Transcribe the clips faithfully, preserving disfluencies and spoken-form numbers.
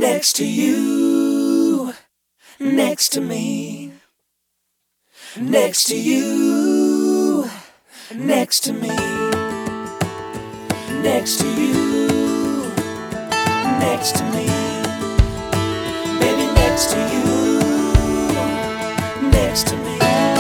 Next to you, next to me. Next to you, next to me. Next to you, next to me. Baby, next to you, next to me.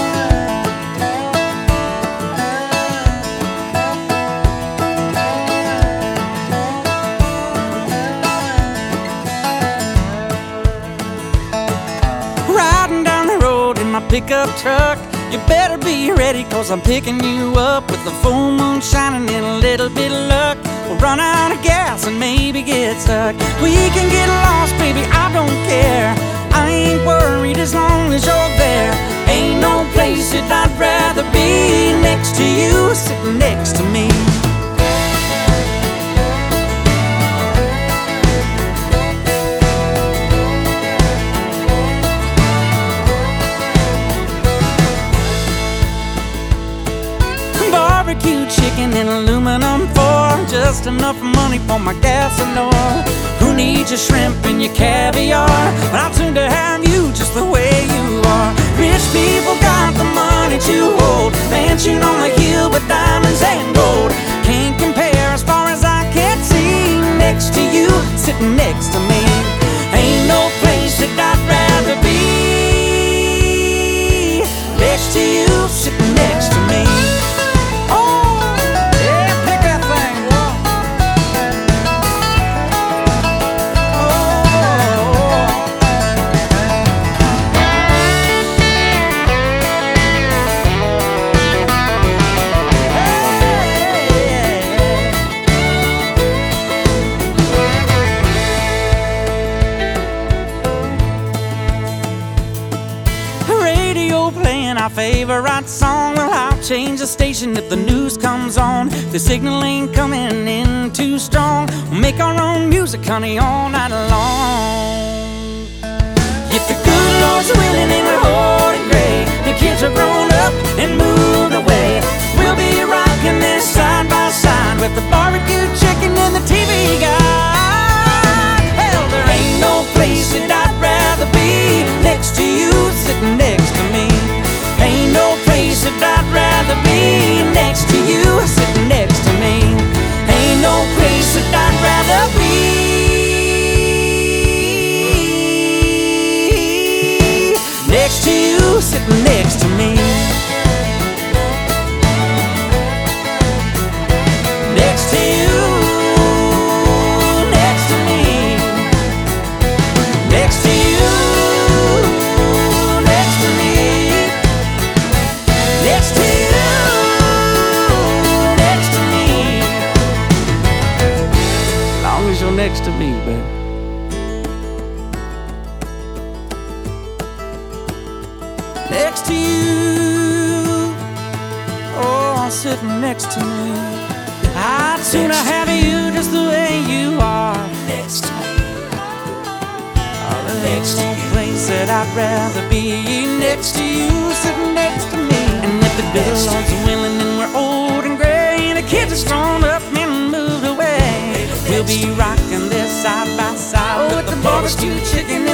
Riding down the road in my pickup truck, you better be ready, cause I'm picking you up with the full moon shining and a little bit of luck. We'll run out of gas and maybe get stuck. We can get lost, baby, I don't care. I ain't worried as long as you're there. Ain't no place that I'd rather be. Next to you, sitting next to me. Barbecue chicken in aluminum foil, just enough money for my gas and oil. Who needs your shrimp and your caviar? But I'll soon to have you just the way you are. Rich people got the money to hold, mansion on the hill with diamonds and gold. Can't compare as far as I can see. Next to you, sitting next to me. Ain't no place that I'd rather be. Next to you, sitting next to me. Our favorite song, well, I'll change the station if the news comes on. The signal ain't coming in too strong. We'll make our own music, honey, all night long. If the good Lord's willing and we're holding gray, the kids are grown up and moved away, we'll be rocking this side by side with the barbecue chicken and the T V guy. Hell, there ain't no place that I'd rather be. Next to you, sitting next to me. Ain't no place that I'd rather be. Next to you, sitting next to me. Ain't no place that I'd rather be. Next to you, sitting next to me. Next to you, next to me. Next to you. Next to you, next to me. As long as you're next to me, baby. Next to you, oh, sitting next to me. I'd sooner have you just the way you are. Next to me. Oh, there's no place that I'd rather be. Next to you, sitting next to me. And if the good Lord's willing and we're old and gray, and the kids are grown up and moved away, we'll be rocking this side by side with the barbecue chicken